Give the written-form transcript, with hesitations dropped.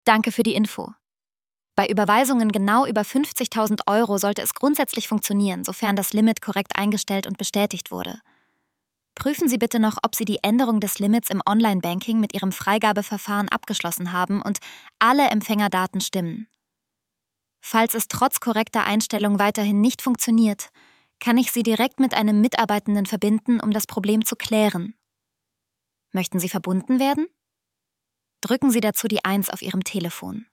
Danke für die Info. Bei Überweisungen genau über 50.000 € sollte es grundsätzlich funktionieren, sofern das Limit korrekt eingestellt und bestätigt wurde. Prüfen Sie bitte noch, ob Sie die Änderung des Limits im Online-Banking mit Ihrem Freigabeverfahren abgeschlossen haben und alle Empfängerdaten stimmen. Falls es trotz korrekter Einstellung weiterhin nicht funktioniert, kann ich Sie direkt mit einem Mitarbeitenden verbinden, um das Problem zu klären. Möchten Sie verbunden werden? Drücken Sie dazu die 1 auf Ihrem Telefon.